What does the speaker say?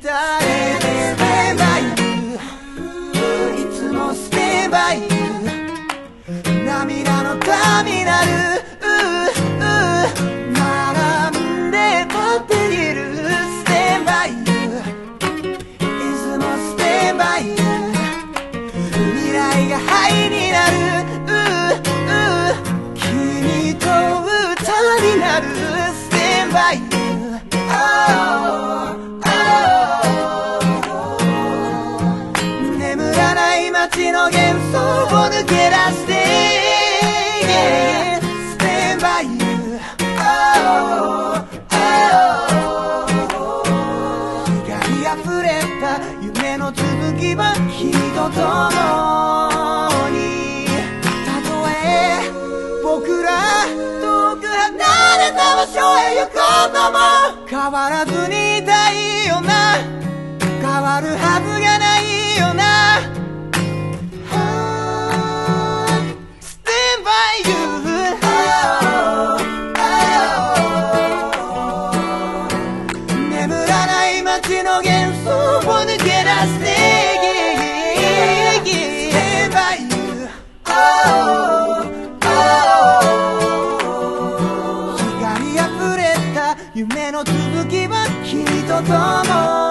ンバイユー、いつもステンバイユー、涙のターミナル並んで立っているステンバイユー、いつもステンバイユー、未来がハイになる君と歌になるステンバイユー、眠らない街の幻想を抜け出して、ステンバイユー、光あふれた夢の続きは君と共に、たとえ僕ら遠く離れた場所へ行こうとも変わらずにいたいよな、変わるはずがないよな、ステンバイユー、眠らない街の幻想を抜け出してステンバイユー、光あふれた夢の続きは君と共に